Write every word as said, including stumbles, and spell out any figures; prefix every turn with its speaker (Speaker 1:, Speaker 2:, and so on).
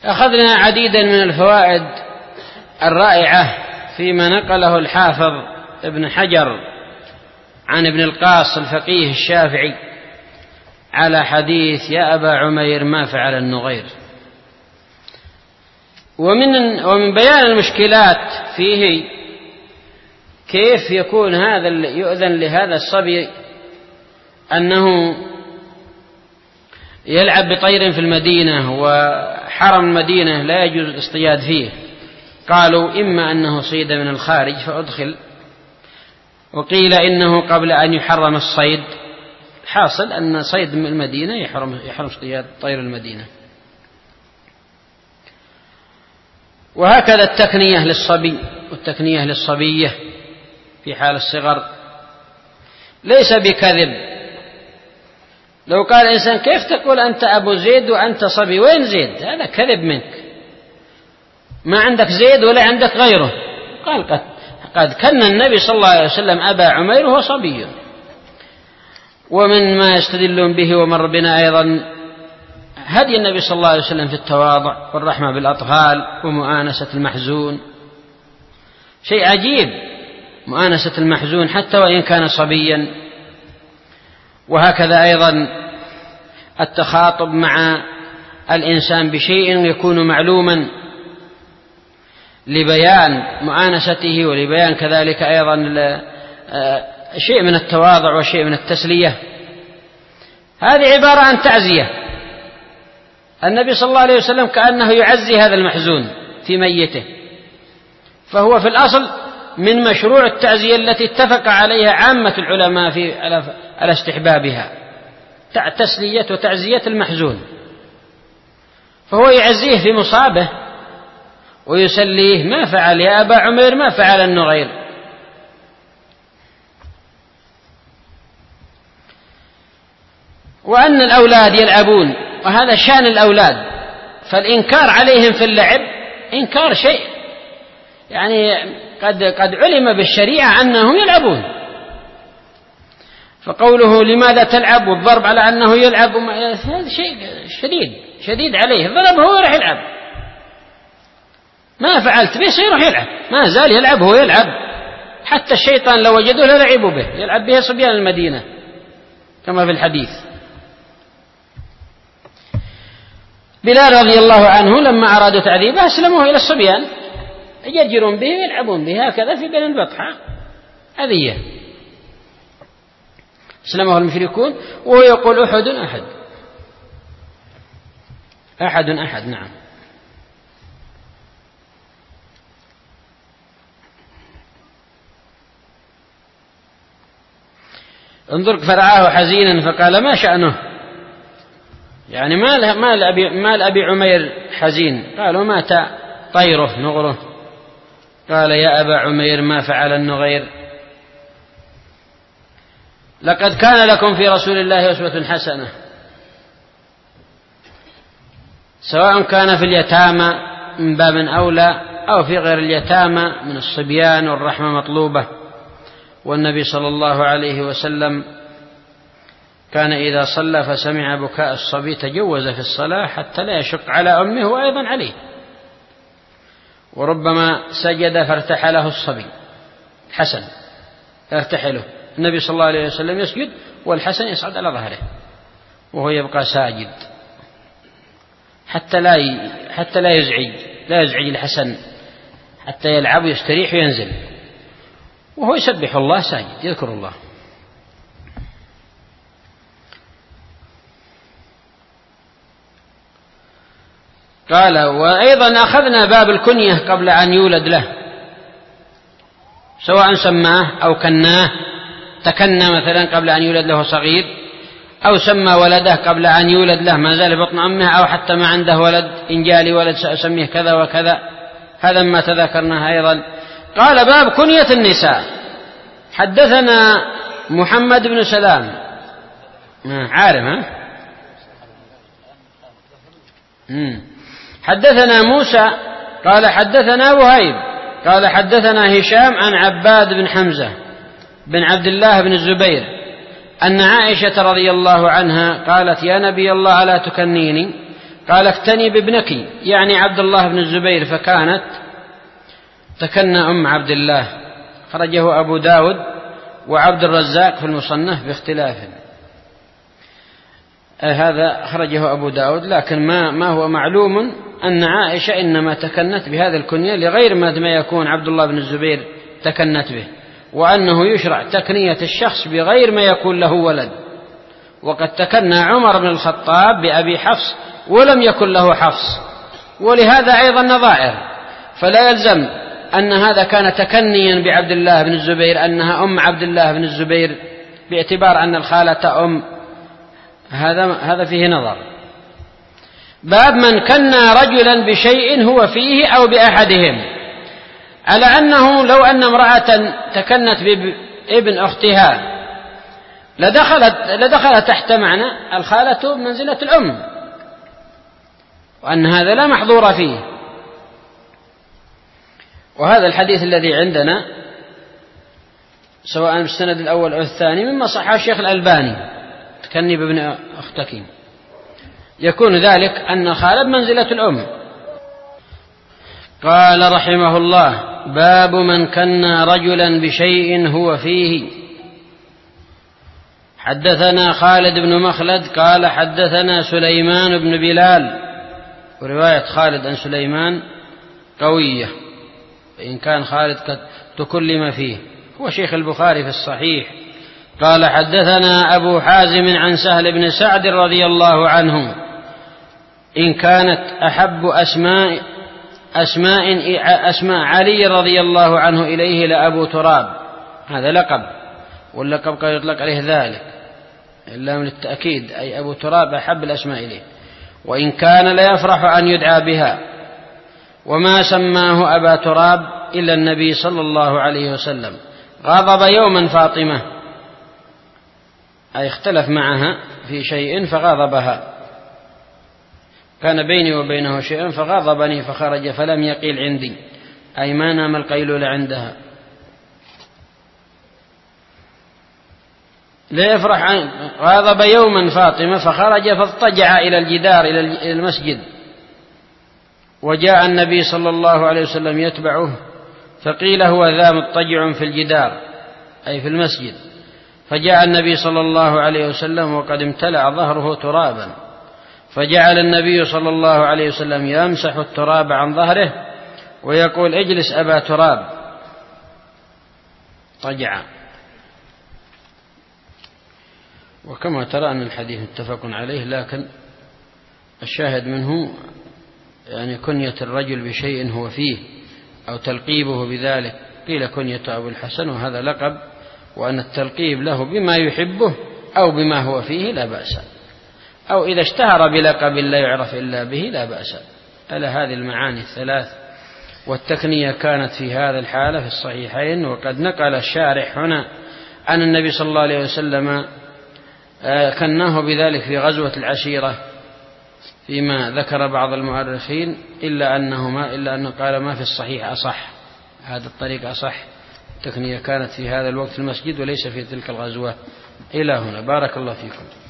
Speaker 1: أخذنا عديدا من الفوائد الرائعة فيما نقله الحافظ ابن حجر عن ابن القاص الفقيه الشافعي على حديث يا أبا عمير ما فعل النغير. ومن, ومن بيان المشكلات فيه كيف يكون هذا يؤذن لهذا الصبي أنه يلعب بطير في المدينة وحرم المدينة لا يجوز الاصطياد فيه. قالوا إما أنه صيد من الخارج فأدخل، وقيل إنه قبل أن يحرم الصيد، حاصل أن صيد من المدينة يحرم, يحرم اصطياد طير المدينة. وهكذا التكنية للصبي والتكنية للصبية في حال الصغر ليس بكذب. لو قال الإنسان كيف تقول أنت أبو زيد وأنت صبي، وين زيد؟ هذا كذب منك، ما عندك زيد ولا عندك غيره. قال قد, قد كن النبي صلى الله عليه وسلم أبا عمير وهو صبي. ومن ما يستدلون به ومر بنا أيضا هدي النبي صلى الله عليه وسلم في التواضع والرحمة بالأطفال ومؤانسة المحزون. شيء عجيب مؤانسة المحزون حتى وإن كان صبيا. وهكذا أيضا التخاطب مع الإنسان بشيء يكون معلوما لبيان مؤانسته ولبيان كذلك أيضا شيء من التواضع وشيء من التسلية. هذه عبارة عن تعزية. النبي صلى الله عليه وسلم كأنه يعزي هذا المحزون في ميته، فهو في الأصل من مشروع التعزية التي اتفق عليها عامة العلماء في على استحبابها، تسلية وتعزية المحزون. فهو يعزيه في مصابه ويسليه ما فعل يا أبا عمير ما فعل النغير. وأن الأولاد يلعبون، وهذا شأن الأولاد، فالإنكار عليهم في اللعب إنكار شيء يعني قد, قد علم بالشريعة أنهم يلعبون، فقوله لماذا تلعب والضرب على أنه يلعب هذا شيء شديد شديد عليه. ضربه هو يروح يلعب، ما فعلت به سيروح يلعب، ما زال يلعب هو يلعب. حتى الشيطان لو وجدوه للعبوا به، يلعب به صبيان المدينة كما في الحديث. بلال رضي الله عنه لما أرادوا تعذيبه أسلموه إلى الصبيان يجرون به ويلعبون به هكذا في بين البطحاء هذه أسلمه المشركون. وهو يقول أحد أحد أحد أحد نعم. انظر فرعاه حزينا فقال ما شأنه، يعني مال, مال, أبي, مال أبي عمير حزين. قالوا مات طيره نغره. قال يا أبا عمير ما فعل النغير. لقد كان لكم في رسول الله أسوة حسنة، سواء كان في اليتامى من باب أولى أو في غير اليتامى من الصبيان، والرحمة مطلوبة. والنبي صلى الله عليه وسلم كان إذا صلى فسمع بكاء الصبي تجوز في الصلاة حتى لا يشق على أمه وأيضا عليه. وربما سجد فارتحله الصبي حسن يرتحله، النبي صلى الله عليه وسلم يسجد والحسن يصعد على ظهره وهو يبقى ساجد حتى لا حتى لا يزعج لا يزعج الحسن، حتى يلعب ويستريح وينزل وهو يسبح الله ساجد يذكر الله. قال وأيضا أخذنا باب الكنية قبل أن يولد له، سواء سماه أو كناه، تكنى مثلا قبل أن يولد له صغير، أو سمى ولده قبل أن يولد له ما زال بطن أمه، أو حتى ما عنده ولد إن جالي ولد سأسميه كذا وكذا. هذا ما تذكرناه أيضا. قال باب كنية النساء. حدثنا محمد بن سلام عارف ها مم. حدثنا موسى قال حدثنا وهيب قال حدثنا هشام عن عباد بن حمزة بن عبد الله بن الزبير أن عائشة رضي الله عنها قالت يا نبي الله ألا تكنيني؟ قال اكتني بابنك يعني عبد الله بن الزبير، فكانت تكنى أم عبد الله. خرجه أبو داود وعبد الرزاق في المصنف باختلاف. هذا خرجه أبو داود، لكن ما, ما هو معلوم أن عائشة إنما تكنت بهذا الكنية لغير ما يكون عبد الله بن الزبير تكنت به، وأنه يشرع تكنية الشخص بغير ما يكون له ولد. وقد تكنى عمر بن الخطاب بأبي حفص ولم يكن له حفص، ولهذا أيضا نظائر، فلا يلزم أن هذا كان تكنيا بعبد الله بن الزبير أنها أم عبد الله بن الزبير باعتبار أن الخالة أم. هذا هذا فيه نظر. باب من كنى رجلا بشيء هو فيه أو بأحدهم، على أنه لو أن امرأة تكنت بابن أختها لدخلت, لدخل تحت معنى الخالة منزلة الأم، وأن هذا لا محظور فيه. وهذا الحديث الذي عندنا سواء بالسند الأول أو الثاني مما صححه الشيخ الألباني، تكني بابن أختك، يكون ذلك أن الخالة بمنزلة الأم. قال رحمه الله: باب من كنى رجلا بشيء هو فيه. حدثنا خالد بن مخلد قال حدثنا سليمان بن بلال، ورواية خالد عن سليمان قوية، وإن كان خالد قد تكلم فيه، هو شيخ البخاري في الصحيح. قال حدثنا أبو حازم عن سهل بن سعد رضي الله عنه: إن كانت أحب أسماء أسماء أسماء علي رضي الله عنه إليه لأبو تراب. هذا لقب، واللقب قد يطلق عليه ذلك إلا من التأكيد، أي أبو تراب أحب الأسماء إليه، وإن كان لا يفرح أن يدعى بها، وما سماه أبا تراب إلا النبي صلى الله عليه وسلم. غضب يوما فاطمة، أي اختلف معها في شيء فغضبها، كان بيني وبينه شيء فغضبني فخرج فلم يقيل عندي، أي ما نام القيلولة عندها. لا يفرح عن غضب يوما فاطمة فخرج فاضطجع إلى الجدار إلى المسجد، وجاء النبي صلى الله عليه وسلم يتبعه، فقيل هو ذا مضطجع في الجدار أي في المسجد، فجاء النبي صلى الله عليه وسلم وقد امتلأ ظهره ترابا، فجعل النبي صلى الله عليه وسلم يمسح التراب عن ظهره ويقول: اجلس أبا تراب. طجع. وكما ترى أن الحديث متفق عليه، لكن الشاهد منه يعني كنية الرجل بشيء هو فيه أو تلقيبه بذلك. قيل كنية أبو الحسن، وهذا لقب، وأن التلقيب له بما يحبه أو بما هو فيه لا بأس، أو إذا اشتهر بلقب لا يعرف إلا به لا بأس. ألا هذه المعاني الثلاث. والتكنية كانت في هذا الحالة في الصحيحين، وقد نقل الشارح هنا أن النبي صلى الله عليه وسلم كناه بذلك في غزوة العشيرة فيما ذكر بعض المؤرخين، إلا أنه ما إلا أنه قال ما في الصحيح أصح، هذا الطريق أصح. التكنية كانت في هذا الوقت في المسجد وليس في تلك الغزوة. إلى هنا، بارك الله فيكم.